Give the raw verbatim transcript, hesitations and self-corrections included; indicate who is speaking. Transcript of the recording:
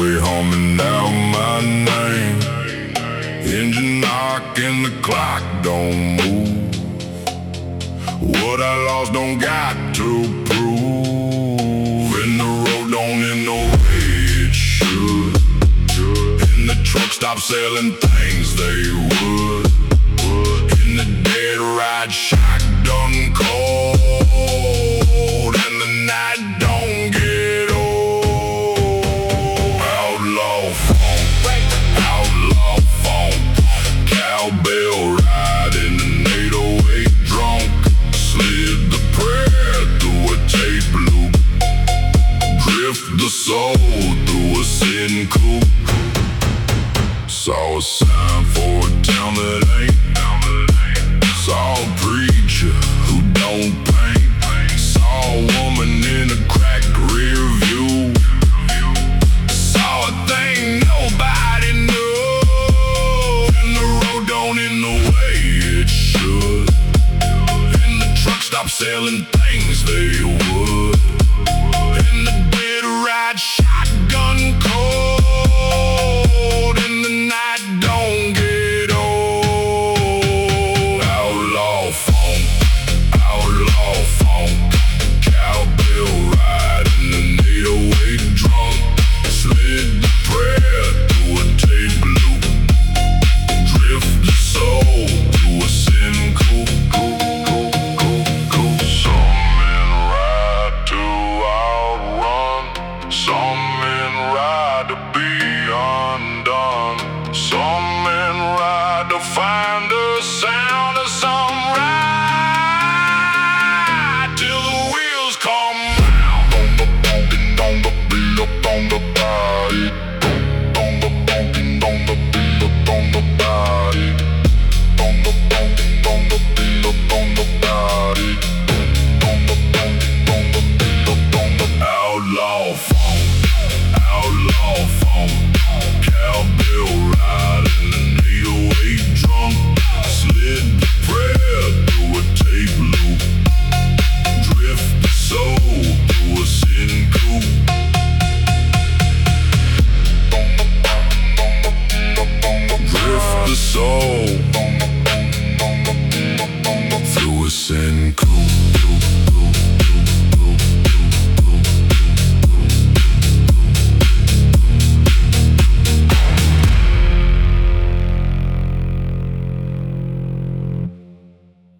Speaker 1: highway humming out my name. Engine knocking, the clock don't move. What I lost don't got to prove. And the road don't end the way it should. And the truck stopped selling things they would. And the dead ride shotgun cold. And the night don't get old. Outlaw funk, outlaw funk. Cowbell riding an eight oh eight drunk. Slid the prayer through a tape loop. Drift the soul through a sin coupe. Saw a sign for a town that ain't. Saw a preacher who don't paint. Saw a woman in a cracked rear view. Saw a thing nobody knew. And the road don't end the way it should. And the truck stopped selling things they would. And the dead ride shotgun cold. And the night don't get old. Outlaw funk, outlaw funk. Cowbell riding an eight oh eight drunk. Slid the prayer through a tape loop. Drift the soul through a sin coupe. Some men ride to outrun. Some men ride to be undone. Some men ride to find the sound of some ride till the wheels come round. Bumping on the beat up on the body. Bumping on the beat up on the body. Bumping on the beat up on the body. Bumping on the beat up on the outlaw funk, outlaw funk. Cowbell riding an eight oh eight drunk. Slid the prayer through a tape loop. Drift the soul through a sin coupe. Drift the soul through a sin coupe.